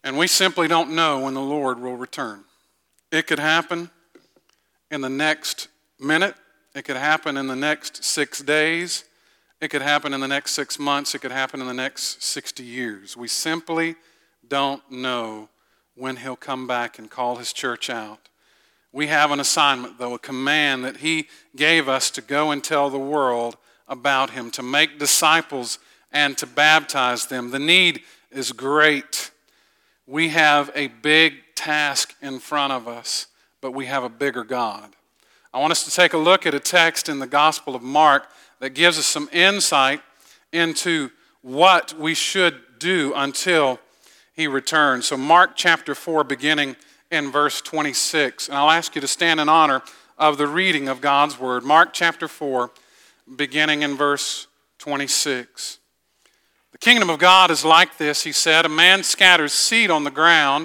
And we simply don't know when the Lord will return. It could happen in the next minute. It could happen in the next 6 days. It could happen in the next 6 months. It could happen in the next 60 years. We simply don't know when he'll come back and call his church out. We have an assignment, though, a command that he gave us to go and tell the world about him, to make disciples and to baptize them. The need is great. We have a big task in front of us, but we have a bigger God. I want us to take a look at a text in the Gospel of Mark that gives us some insight into what we should do until he returns. So Mark chapter 4, beginning in verse 26. And I'll ask you to stand in honor of the reading of God's word. Mark chapter 4, beginning in verse 26. The kingdom of God is like this, he said. A man scatters seed on the ground.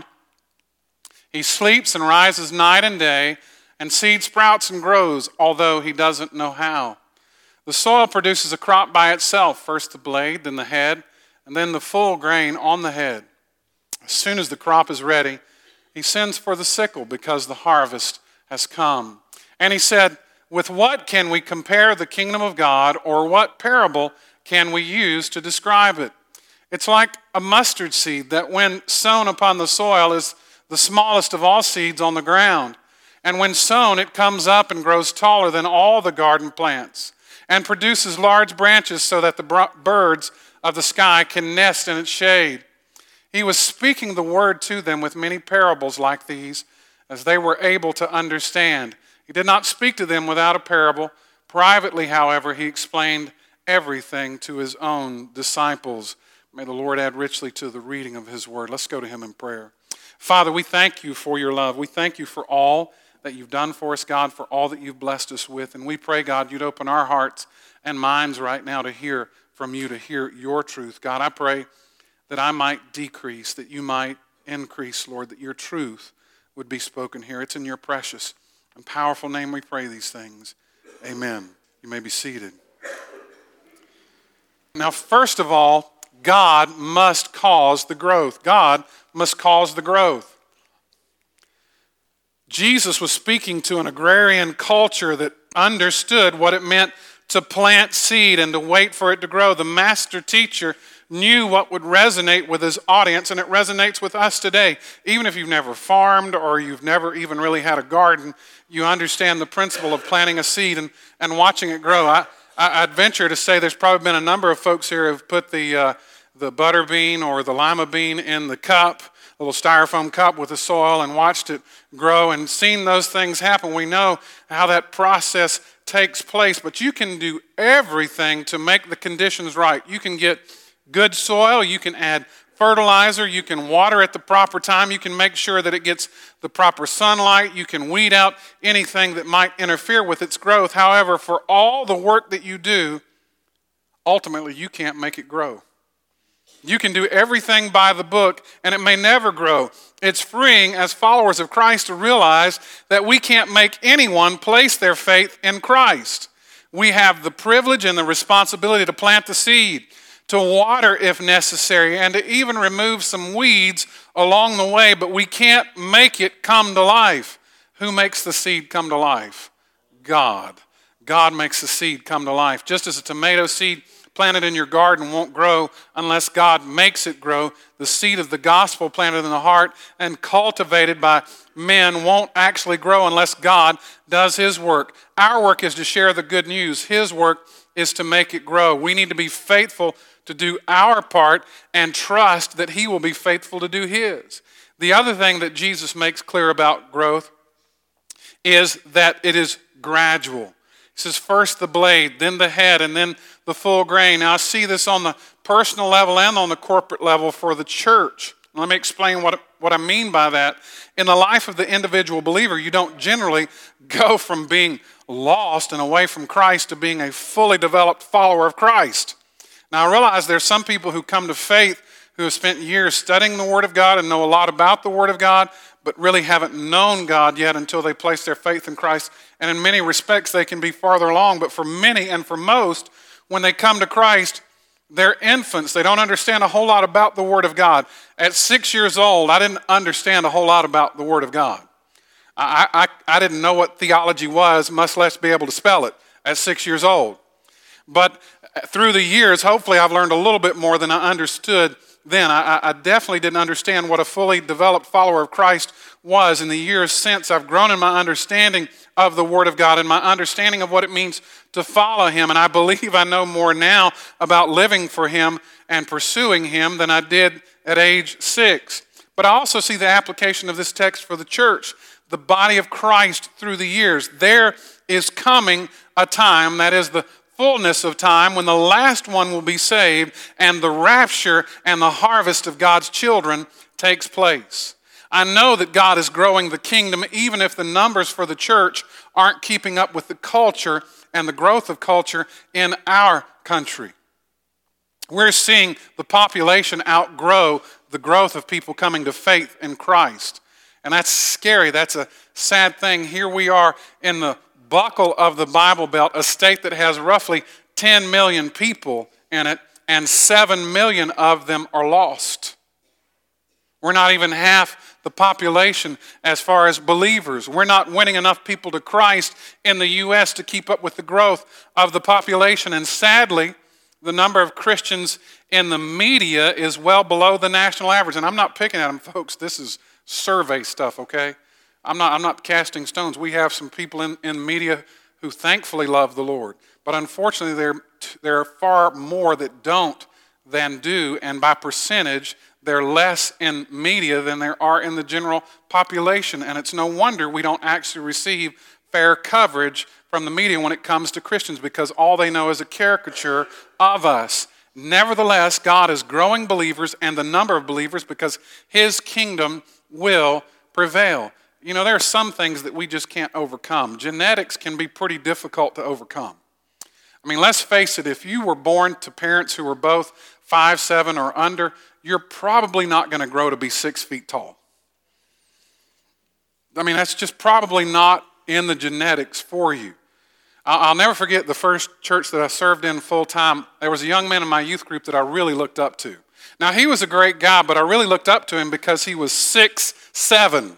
He sleeps and rises night and day, and seed sprouts and grows, although he doesn't know how. The soil produces a crop by itself, first the blade, then the head, and then the full grain on the head. As soon as the crop is ready, he sends for the sickle because the harvest has come. And he said, with what can we compare the kingdom of God, or what parable can we use to describe it? It's like a mustard seed that when sown upon the soil is the smallest of all seeds on the ground. And when sown, it comes up and grows taller than all the garden plants and produces large branches so that the birds of the sky can nest in its shade. He was speaking the word to them with many parables like these, as they were able to understand. He did not speak to them without a parable. Privately, however, he explained everything to his own disciples. May the Lord add richly to the reading of his word. Let's go to him in prayer. Father, we thank you for your love. We thank you for all that you've done for us, God, for all that you've blessed us with. And we pray, God, you'd open our hearts and minds right now to hear from you, to hear your truth. God, I pray that I might decrease, that you might increase, Lord, that your truth would be spoken here. It's in your precious and powerful name we pray these things. Amen. You may be seated. Now, first of all, God must cause the growth. God must cause the growth. Jesus was speaking to an agrarian culture that understood what it meant to plant seed and to wait for it to grow. The master teacher knew what would resonate with his audience, and it resonates with us today. Even if you've never farmed or you've never even really had a garden, you understand the principle of planting a seed and watching it grow. I'd venture to say there's probably been a number of folks here who have put the butter bean or the lima bean in the cup, a little styrofoam cup with the soil, and watched it grow and seen those things happen. We know how that process takes place, but you can do everything to make the conditions right. You can get good soil, you can add fertilizer, you can water at the proper time, you can make sure that it gets the proper sunlight, you can weed out anything that might interfere with its growth. However, for all the work that you do, ultimately you can't make it grow. You can do everything by the book, and it may never grow. It's freeing as followers of Christ to realize that we can't make anyone place their faith in Christ. We have the privilege and the responsibility to plant the seed, to water if necessary, and to even remove some weeds along the way, but we can't make it come to life. Who makes the seed come to life? God. God makes the seed come to life. Just as a tomato seed planted in your garden won't grow unless God makes it grow, the seed of the gospel planted in the heart and cultivated by men won't actually grow unless God does his work. Our work is to share the good news. His work is to make it grow. We need to be faithful to do our part and trust that he will be faithful to do his. The other thing that Jesus makes clear about growth is that it is gradual. He says first the blade, then the head, and then the full grain. Now I see this on the personal level and on the corporate level for the church. Let me explain what I mean by that. In the life of the individual believer, you don't generally go from being lost and away from Christ to being a fully developed follower of Christ. Now I realize there's some people who come to faith who have spent years studying the Word of God and know a lot about the Word of God, but really haven't known God yet until they place their faith in Christ. And in many respects, they can be farther along. But for many and for most, when they come to Christ, They're infants. They don't understand a whole lot about the Word of God. At 6 years old, I didn't understand a whole lot about the Word of God. I didn't know what theology was, much less be able to spell it at 6 years old. But through the years, hopefully I've learned a little bit more than I understood then. I definitely didn't understand what a fully developed follower of Christ was. In the years since, I've grown in my understanding of the Word of God and my understanding of what it means to follow Him. And I believe I know more now about living for Him and pursuing Him than I did at age 6. But I also see the application of this text for the church, the body of Christ through the years. There is coming a time, that is the fullness of time, when the last one will be saved and the rapture and the harvest of God's children takes place. I know that God is growing the kingdom even if the numbers for the church aren't keeping up with the culture and the growth of culture in our country. We're seeing the population outgrow the growth of people coming to faith in Christ. And that's scary. That's a sad thing. Here we are in the buckle of the Bible Belt, a state that has roughly 10 million people in it, and 7 million of them are lost. We're not even half the population as far as believers. We're not winning enough people to Christ in the U.S. to keep up with the growth of the population. And sadly, the number of Christians in the media is well below the national average. And I'm not picking at them, folks. This is survey stuff, okay? I'm not casting stones. We have some people in media who thankfully love the Lord. But unfortunately, there are far more that don't than do. And by percentage, there are less in media than there are in the general population. And it's no wonder we don't actually receive fair coverage from the media when it comes to Christians, because all they know is a caricature of us. Nevertheless, God is growing believers and the number of believers because His kingdom will prevail. You know, there are some things that we just can't overcome. Genetics can be pretty difficult to overcome. I mean, let's face it, if you were born to parents who were both 5'7" or under, you're probably not going to grow to be 6 feet tall. I mean, that's just probably not in the genetics for you. I'll never forget the first church that I served in full time. There was a young man in my youth group that I really looked up to. Now, he was a great guy, but I really looked up to him because he was 6'7".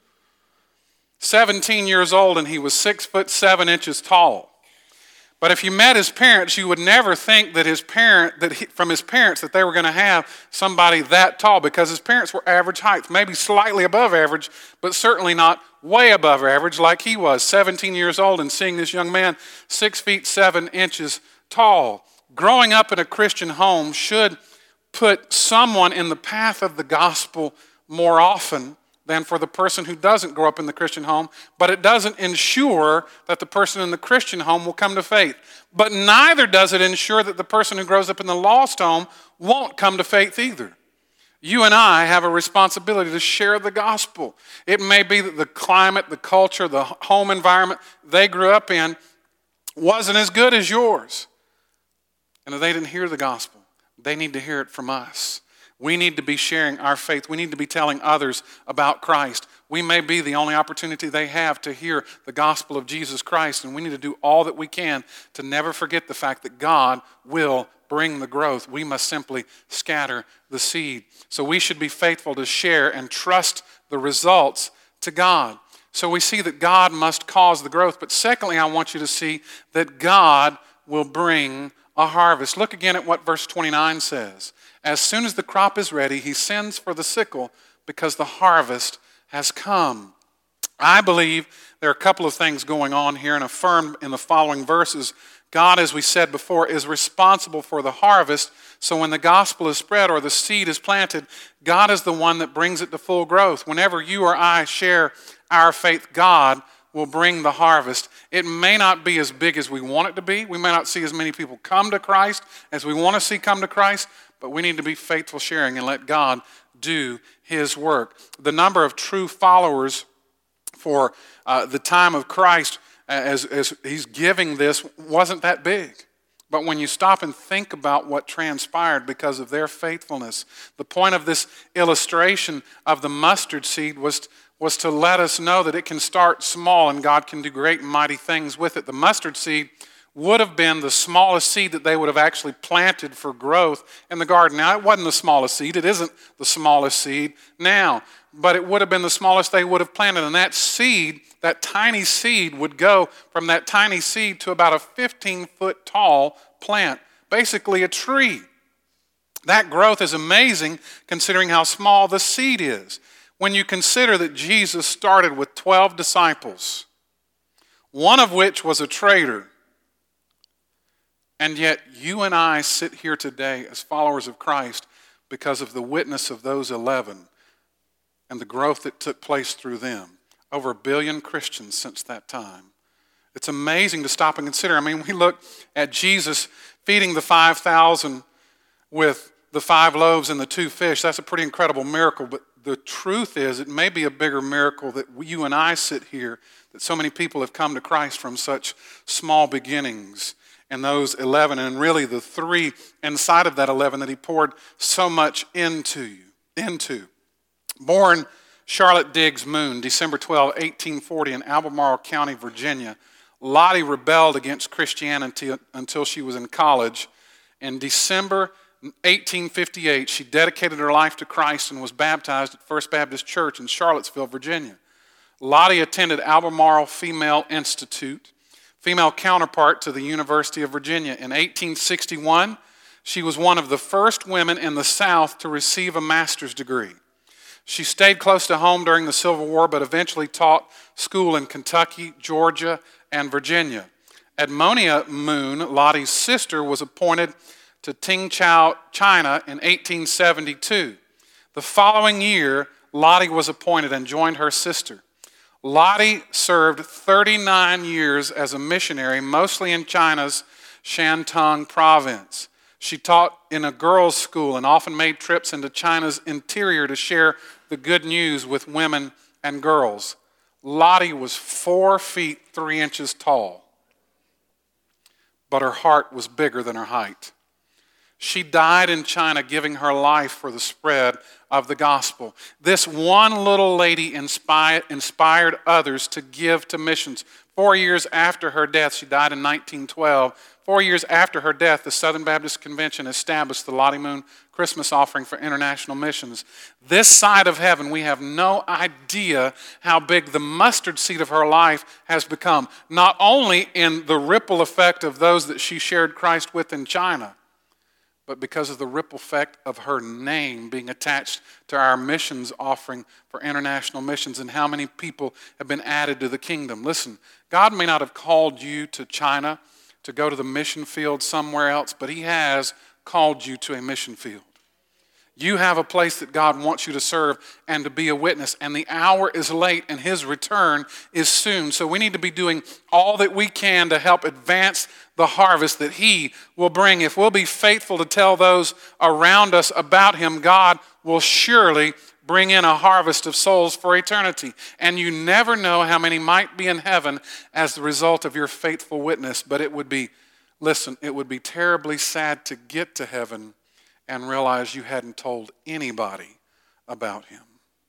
17 years old, and he was 6'7" tall. But if you met his parents, you would never think that from his parents that they were going to have somebody that tall, because his parents were average height, maybe slightly above average, but certainly not way above average like he was, 17 years old, and seeing this young man 6'7" tall. Growing up in a Christian home should put someone in the path of the gospel more often than for the person who doesn't grow up in the Christian home, but it doesn't ensure that the person in the Christian home will come to faith. But neither does it ensure that the person who grows up in the lost home won't come to faith either. You and I have a responsibility to share the gospel. It may be that the climate, the culture, the home environment they grew up in wasn't as good as yours. And if they didn't hear the gospel, they need to hear it from us. We need to be sharing our faith. We need to be telling others about Christ. We may be the only opportunity they have to hear the gospel of Jesus Christ, and we need to do all that we can to never forget the fact that God will bring the growth. We must simply scatter the seed. So we should be faithful to share and trust the results to God. So we see that God must cause the growth. But secondly, I want you to see that God will bring a harvest. Look again at what verse 29 says. As soon as the crop is ready, He sends for the sickle because the harvest has come. I believe there are a couple of things going on here, and affirmed in the following verses. God, as we said before, is responsible for the harvest. So when the gospel is spread or the seed is planted, God is the one that brings it to full growth. Whenever you or I share our faith, God will bring the harvest. It may not be as big as we want it to be. We may not see as many people come to Christ as we want to see come to Christ, but we need to be faithful sharing and let God do His work. The number of true followers for the time of Christ as He's giving this wasn't that big. But when you stop and think about what transpired because of their faithfulness, the point of this illustration of the mustard seed was to let us know that it can start small and God can do great and mighty things with it. The mustard seed would have been the smallest seed that they would have actually planted for growth in the garden. Now, it wasn't the smallest seed. It isn't the smallest seed now, but it would have been the smallest they would have planted. And that seed, that tiny seed, would go from that tiny seed to about a 15-foot tall plant, basically a tree. That growth is amazing considering how small the seed is. When you consider that Jesus started with 12 disciples, one of which was a traitor, and yet you and I sit here today as followers of Christ because of the witness of those 11 and the growth that took place through them. Over 1 billion Christians since that time. It's amazing to stop and consider. I mean, we look at Jesus feeding the 5,000 with the 5 loaves and the 2 fish. That's a pretty incredible miracle, but the truth is it may be a bigger miracle that you and I sit here, that so many people have come to Christ from such small beginnings. And those 11, and really the 3 inside of that 11 that he poured so much into. Born Charlotte Diggs Moon, December 12, 1840, in Albemarle County, Virginia, Lottie rebelled against Christianity until she was in college. In December 1858, she dedicated her life to Christ and was baptized at First Baptist Church in Charlottesville, Virginia. Lottie attended Albemarle Female Institute, female counterpart to the University of Virginia. In 1861, she was one of the first women in the South to receive a master's degree. She stayed close to home during the Civil War, but eventually taught school in Kentucky, Georgia, and Virginia. Edmonia Moon, Lottie's sister, was appointed to Tingchow, China in 1872. The following year, Lottie was appointed and joined her sister. Lottie served 39 years as a missionary, mostly in China's Shantung province. She taught in a girls' school and often made trips into China's interior to share the good news with women and girls. Lottie was 4 feet 3 inches tall, but her heart was bigger than her height. She died in China giving her life for the spread of the gospel. This one little lady inspired others to give to missions. 4 years after her death, she died in 1912. 4 years after her death, the Southern Baptist Convention established the Lottie Moon Christmas offering for international missions. This side of heaven, we have no idea how big the mustard seed of her life has become, not only in the ripple effect of those that she shared Christ with in China, but because of the ripple effect of her name being attached to our missions offering for international missions and how many people have been added to the kingdom. Listen, God may not have called you to China to go to the mission field somewhere else, but he has called you to a mission field. You have a place that God wants you to serve and to be a witness, and the hour is late and his return is soon. So we need to be doing all that we can to help advance the harvest that he will bring. If we'll be faithful to tell those around us about him, God will surely bring in a harvest of souls for eternity. And you never know how many might be in heaven as the result of your faithful witness, but it would be terribly sad to get to heaven and realize you hadn't told anybody about him.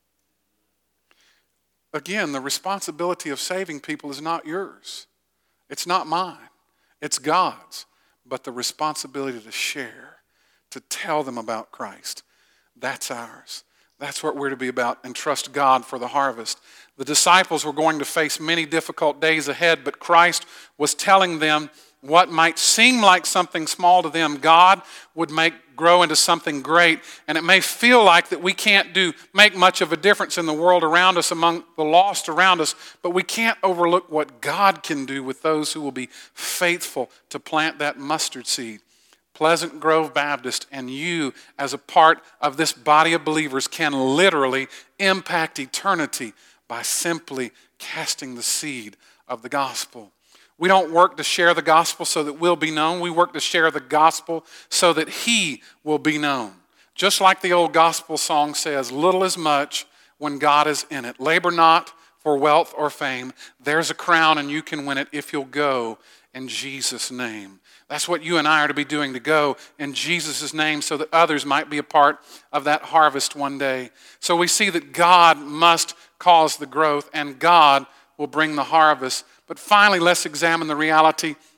Again, the responsibility of saving people is not yours. It's not mine. It's God's. But the responsibility to share, to tell them about Christ, that's ours. That's what we're to be about, and trust God for the harvest. The disciples were going to face many difficult days ahead, but Christ was telling them what might seem like something small to them, God would grow into something great. And it may feel like that we can't make much of a difference in the world around us, among the lost around us, but we can't overlook what God can do with those who will be faithful to plant that mustard seed. Pleasant Grove Baptist and you as a part of this body of believers can literally impact eternity by simply casting the seed of the gospel. We don't work to share the gospel so that we'll be known. We work to share the gospel so that he will be known. Just like the old gospel song says, little is much when God is in it. Labor not for wealth or fame. There's a crown and you can win it if you'll go in Jesus' name. That's what you and I are to be doing, to go in Jesus' name so that others might be a part of that harvest one day. So we see that God must cause the growth and God will bring the harvest. But finally, let's examine the reality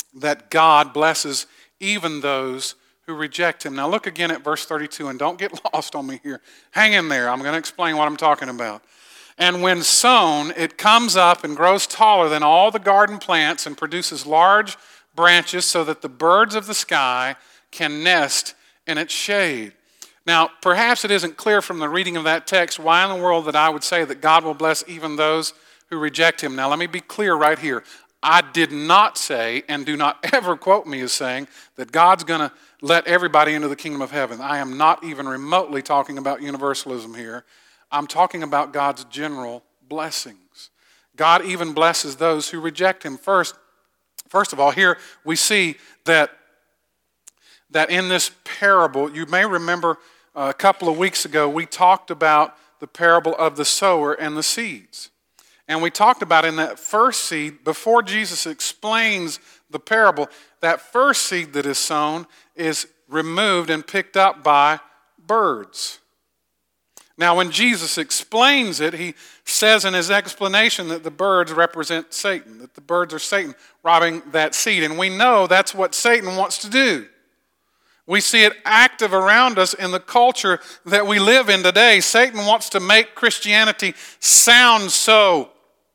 that God blesses even those who reject him. Now look again at verse 32, and don't get lost on me here. Hang in there. I'm going to explain what I'm talking about. And when sown, it comes up and grows taller than all the garden plants and produces large branches so that the birds of the sky can nest in its shade. Now, perhaps it isn't clear from the reading of that text why in the world that I would say that God will bless even those who reject him. Now, let me be clear right here. I did not say, and do not ever quote me as saying, that God's going to let everybody into the kingdom of heaven. I am not even remotely talking about universalism here. I'm talking about God's general blessings. God even blesses those who reject him. First of all, here we see that in this parable, you may remember a couple of weeks ago, we talked about the parable of the sower and the seeds. And we talked about in that first seed, before Jesus explains the parable, that first seed that is sown is removed and picked up by birds. Now, when Jesus explains it, he says in his explanation that the birds represent Satan, that the birds are Satan robbing that seed. And we know that's what Satan wants to do. We see it active around us in the culture that we live in today. Satan wants to make Christianity sound so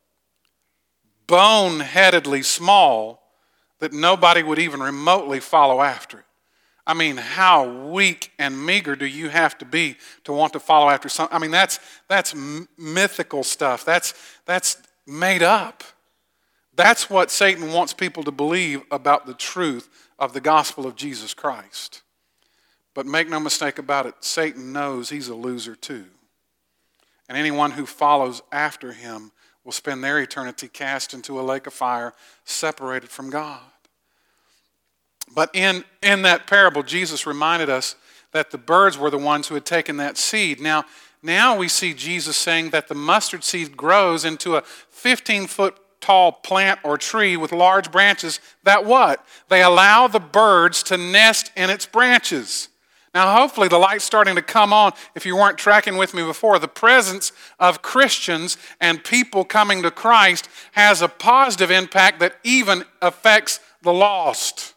boneheadedly small that nobody would even remotely follow after it. I mean, how weak and meager do you have to be to want to follow after something? I mean, that's mythical stuff. That's made up. That's what Satan wants people to believe about the truth of the gospel of Jesus Christ. But make no mistake about it, Satan knows he's a loser too. And anyone who follows after him will spend their eternity cast into a lake of fire, separated from God. But in that parable, Jesus reminded us that the birds were the ones who had taken that seed. Now we see Jesus saying that the mustard seed grows into a 15-foot tall plant or tree with large branches that what? They allow the birds to nest in its branches. Now, hopefully the light's starting to come on. If you weren't tracking with me before, the presence of Christians and people coming to Christ has a positive impact that even affects the lost.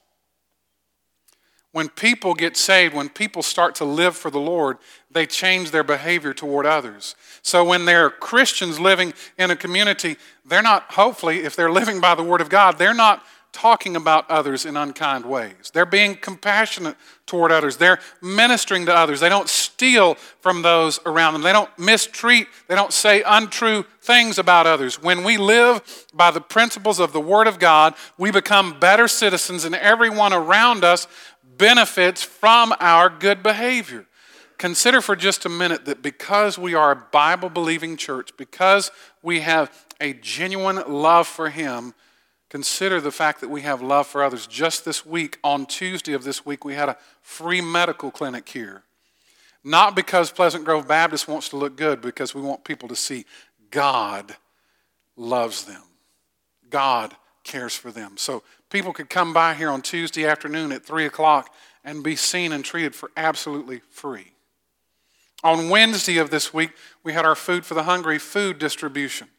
When people get saved, when people start to live for the Lord, they change their behavior toward others. So when they're Christians living in a community, they're not, hopefully, if they're living by the Word of God, they're not talking about others in unkind ways. They're being compassionate toward others. They're ministering to others. They don't steal from those around them. They don't mistreat. They don't say untrue things about others. When we live by the principles of the Word of God, we become better citizens, and everyone around us benefits from our good behavior. Consider for just a minute that because we are a Bible-believing church, because we have a genuine love for Him, consider the fact that we have love for others. Just this week, on Tuesday of this week, we had a free medical clinic here. Not because Pleasant Grove Baptist wants to look good, because we want people to see God loves them. God cares for them. So people could come by here on Tuesday afternoon at 3 o'clock and be seen and treated for absolutely free. On Wednesday of this week, we had our Food for the Hungry food distribution.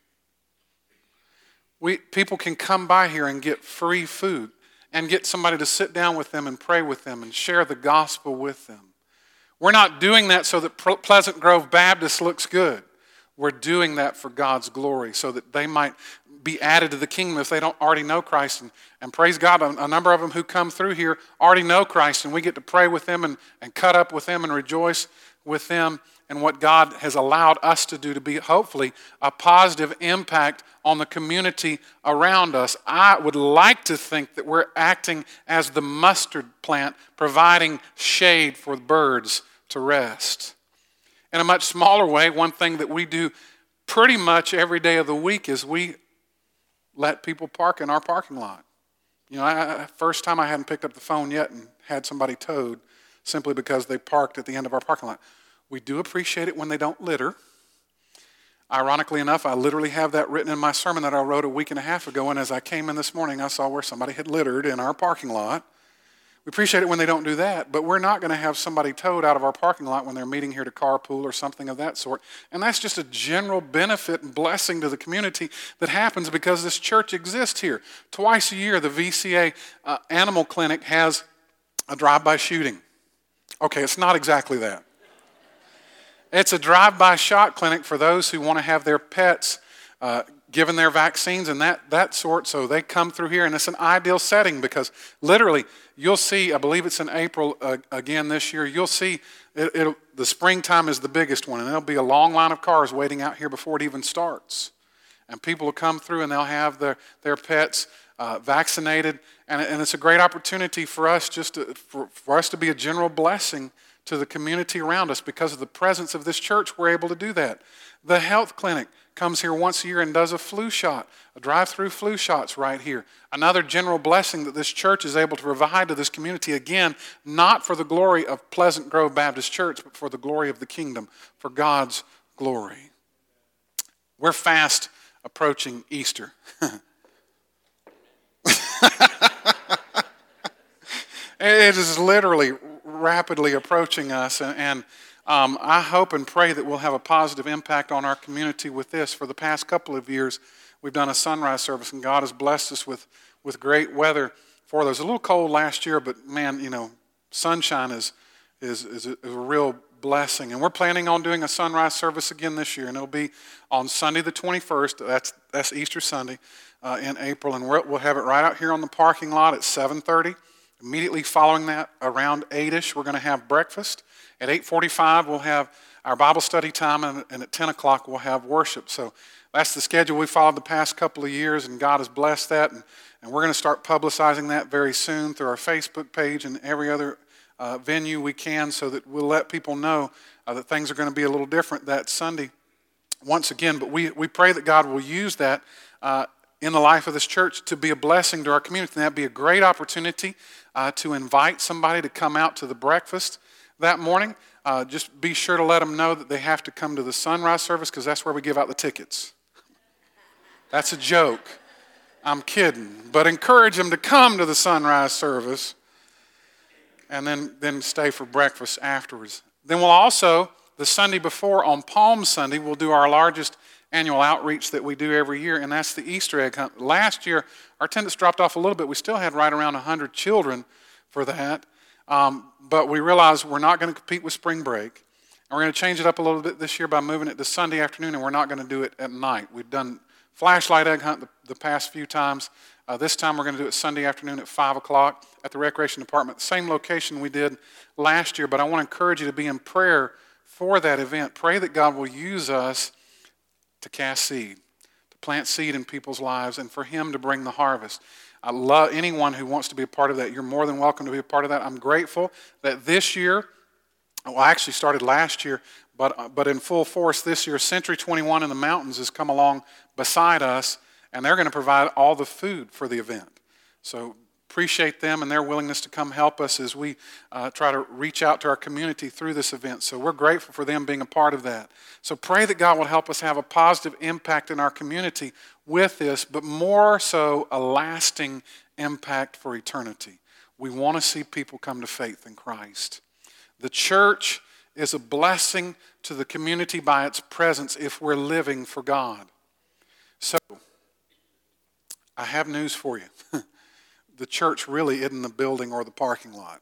People can come by here and get free food and get somebody to sit down with them and pray with them and share the gospel with them. We're not doing that so that Pleasant Grove Baptist looks good. We're doing that for God's glory so that they might be added to the kingdom if they don't already know Christ. And praise God, a number of them who come through here already know Christ, and we get to pray with them and cut up with them and rejoice with them and what God has allowed us to do to be hopefully a positive impact on the community around us. I would like to think that we're acting as the mustard plant, providing shade for birds to rest. In a much smaller way, one thing that we do pretty much every day of the week is we let people park in our parking lot. You know, first time I hadn't picked up the phone yet and had somebody towed simply because they parked at the end of our parking lot. We do appreciate it when they don't litter. Ironically enough, I literally have that written in my sermon that I wrote a week and a half ago, and as I came in this morning, I saw where somebody had littered in our parking lot. We appreciate it when they don't do that, but we're not going to have somebody towed out of our parking lot when they're meeting here to carpool or something of that sort. And that's just a general benefit and blessing to the community that happens because this church exists here. Twice a year, the VCA Animal Clinic has a drive-by shooting. Okay, it's not exactly that. It's a drive-by shot clinic for those who want to have their pets given their vaccines and that sort. So they come through here, and it's an ideal setting because literally you'll see, I believe it's in April again this year, you'll see the springtime is the biggest one, and there'll be a long line of cars waiting out here before it even starts. And people will come through and they'll have their pets vaccinated, and it's a great opportunity for us for us to be a general blessing to the community around us. Because of the presence of this church, we're able to do that. The health clinic comes here once a year and does a flu shot, a drive-through flu shots right here. Another general blessing that this church is able to provide to this community, again, not for the glory of Pleasant Grove Baptist Church, but for the glory of the kingdom, for God's glory. We're fast approaching Easter. It is literally rapidly approaching us, and I hope and pray that we'll have a positive impact on our community with this. For the past couple of years, we've done a sunrise service, and God has blessed us with great weather for those. A little cold last year, but man, sunshine is a real blessing. And we're planning on doing a sunrise service again this year, and it'll be on Sunday the 21st. That's Easter Sunday in April, and we'll have it right out here on the parking lot at 7:30. Immediately following that, around 8-ish, we're going to have breakfast. At 8:45, we'll have our Bible study time, and at 10 o'clock, we'll have worship. So that's the schedule we followed the past couple of years, and God has blessed that. And we're going to start publicizing that very soon through our Facebook page and every other venue we can, so that we'll let people know that things are going to be a little different that Sunday once again. But we pray that God will use that in the life of this church to be a blessing to our community. And that'd be a great opportunity to invite somebody to come out to the breakfast that morning. Just be sure to let them know that they have to come to the sunrise service, because that's where we give out the tickets. That's a joke. I'm kidding. But encourage them to come to the sunrise service and then stay for breakfast afterwards. Then we'll also, the Sunday before, on Palm Sunday, we'll do our largest annual outreach that we do every year, and that's the Easter egg hunt. Last year, our attendance dropped off a little bit. We still had right around 100 children for that, but we realized we're not going to compete with spring break, and we're going to change it up a little bit this year by moving it to Sunday afternoon, and we're not going to do it at night. We've done flashlight egg hunt the past few times. This time we're going to do it Sunday afternoon at 5 o'clock at the Recreation Department, same location we did last year, but I want to encourage you to be in prayer for that event. Pray that God will use us to cast seed, to plant seed in people's lives, and for Him to bring the harvest. I love anyone who wants to be a part of that. You're more than welcome to be a part of that. I'm grateful that this year, I actually started last year, but in full force this year, Century 21 in the mountains has come along beside us, and they're going to provide all the food for the event. So appreciate them and their willingness to come help us as we try to reach out to our community through this event. So we're grateful for them being a part of that. So pray that God will help us have a positive impact in our community with this, but more so a lasting impact for eternity. We want to see people come to faith in Christ. The church is a blessing to the community by its presence if we're living for God. So I have news for you. The church really isn't the building or the parking lot.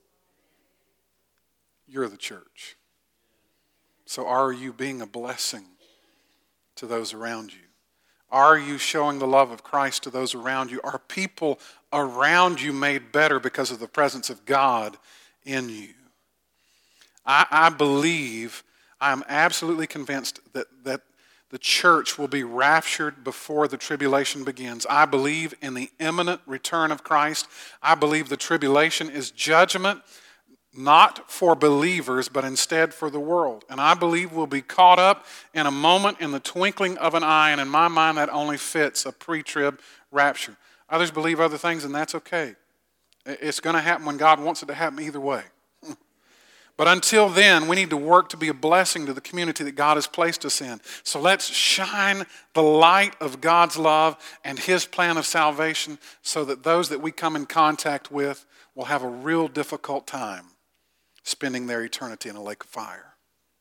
You're the church. So are you being a blessing to those around you? Are you showing the love of Christ to those around you? Are people around you made better because of the presence of God in you? I believe, I am absolutely convinced that the church will be raptured before the tribulation begins. I believe in the imminent return of Christ. I believe the tribulation is judgment, not for believers, but instead for the world. And I believe we'll be caught up in a moment, in the twinkling of an eye, and in my mind that only fits a pre-trib rapture. Others believe other things, and that's okay. It's going to happen when God wants it to happen either way. But until then, we need to work to be a blessing to the community that God has placed us in. So let's shine the light of God's love and His plan of salvation so that those that we come in contact with will have a real difficult time spending their eternity in a lake of fire.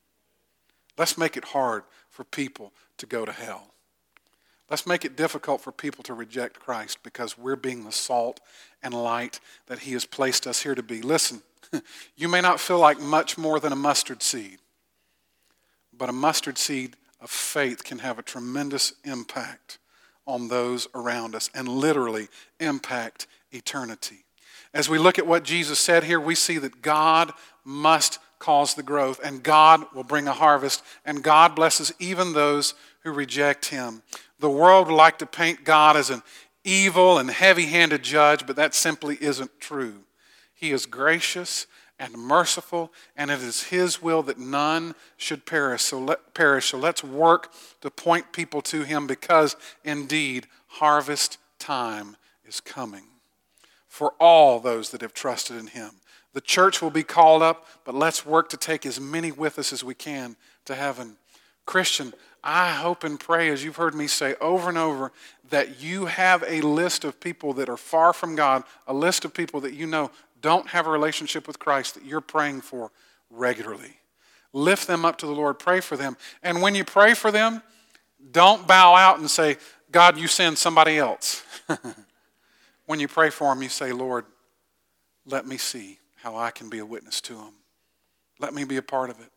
Let's make it hard for people to go to hell. Let's make it difficult for people to reject Christ because we're being the salt and light that he has placed us here to be. Listen, you may not feel like much more than a mustard seed, but a mustard seed of faith can have a tremendous impact on those around us and literally impact eternity. As we look at what Jesus said here, we see that God must cause the growth, and God will bring a harvest, and God blesses even those who reject him. The world would like to paint God as an evil and heavy-handed judge, but that simply isn't true. He is gracious and merciful, and it is his will that none should perish. So let's work to point people to him, because indeed harvest time is coming for all those that have trusted in him. The church will be called up, but let's work to take as many with us as we can to heaven. Christian, I hope and pray, as you've heard me say over and over, that you have a list of people that are far from God, a list of people that you know don't have a relationship with Christ that you're praying for regularly. Lift them up to the Lord. Pray for them. And when you pray for them, don't bow out and say, God, you send somebody else. When you pray for them, you say, Lord, let me see how I can be a witness to them. Let me be a part of it.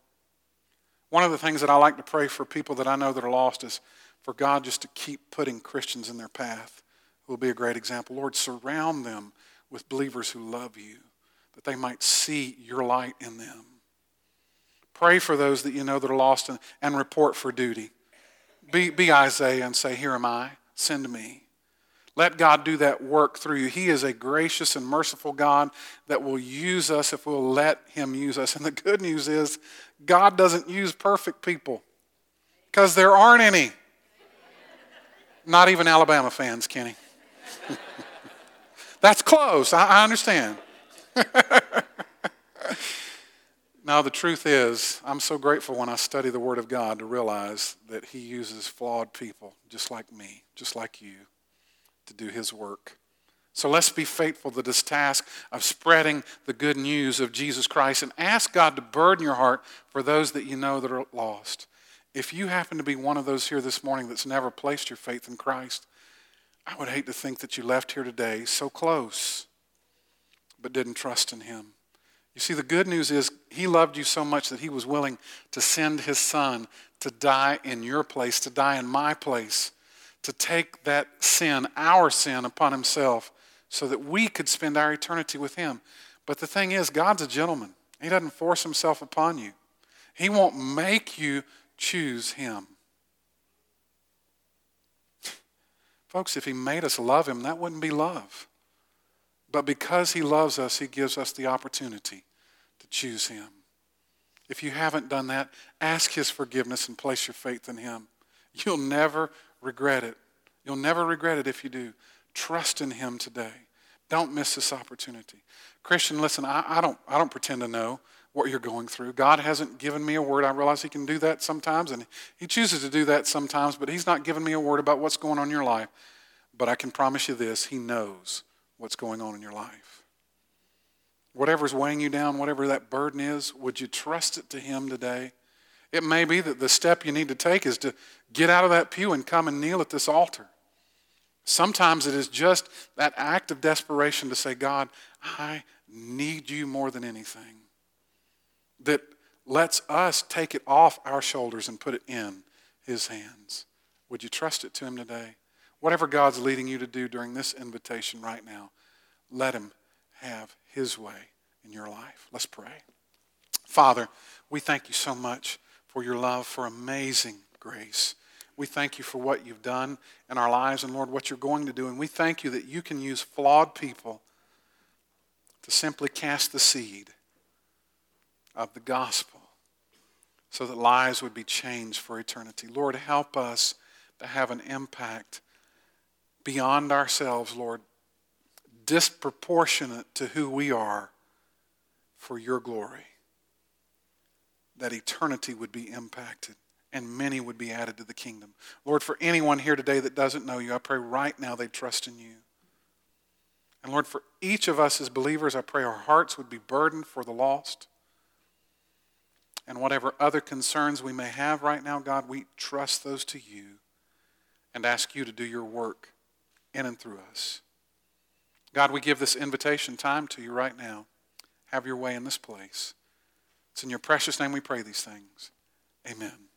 One of the things that I like to pray for people that I know that are lost is for God just to keep putting Christians in their path who will be a great example. Lord, surround them with believers who love you, that they might see your light in them. Pray for those that you know that are lost and report for duty. Be Isaiah and say, here am I, send me. Let God do that work through you. He is a gracious and merciful God that will use us if we'll let him use us. And the good news is God doesn't use perfect people, because there aren't any. Not even Alabama fans, Kenny. That's close. I understand. Now, the truth is, I'm so grateful when I study the Word of God to realize that he uses flawed people just like me, just like you, to do his work. So let's be faithful to this task of spreading the good news of Jesus Christ, and ask God to burden your heart for those that you know that are lost. If you happen to be one of those here this morning that's never placed your faith in Christ, I would hate to think that you left here today so close, but didn't trust in him. You see, the good news is he loved you so much that he was willing to send his son to die in your place, to die in my place, to take that sin, our sin, upon himself so that we could spend our eternity with him. But the thing is, God's a gentleman. He doesn't force himself upon you. He won't make you choose him. Folks, if he made us love him, that wouldn't be love. But because he loves us, he gives us the opportunity to choose him. If you haven't done that, ask his forgiveness and place your faith in him. You'll never regret it. You'll never regret it if you do. Trust in him today. Don't miss this opportunity. Christian, listen, I don't pretend to know what you're going through. God hasn't given me a word. I realize he can do that sometimes, and he chooses to do that sometimes, but he's not given me a word about what's going on in your life. But I can promise you this, he knows what's going on in your life. Whatever's weighing you down, whatever that burden is, would you trust it to him today? It may be that the step you need to take is to get out of that pew and come and kneel at this altar. Sometimes it is just that act of desperation to say, God, I need you more than anything. That lets us take it off our shoulders and put it in his hands. Would you trust it to him today? Whatever God's leading you to do during this invitation right now, let him have his way in your life. Let's pray. Father, we thank you so much for your love, for amazing grace. We thank you for what you've done in our lives, and Lord, what you're going to do. And we thank you that you can use flawed people to simply cast the seed of the gospel so that lives would be changed for eternity. Lord, help us to have an impact beyond ourselves, Lord, disproportionate to who we are for your glory, that eternity would be impacted and many would be added to the kingdom. Lord, for anyone here today that doesn't know you, I pray right now they trust in you. And Lord, for each of us as believers, I pray our hearts would be burdened for the lost. And whatever other concerns we may have right now, God, we trust those to you and ask you to do your work in and through us. God, we give this invitation time to you right now. Have your way in this place. It's in your precious name we pray these things. Amen.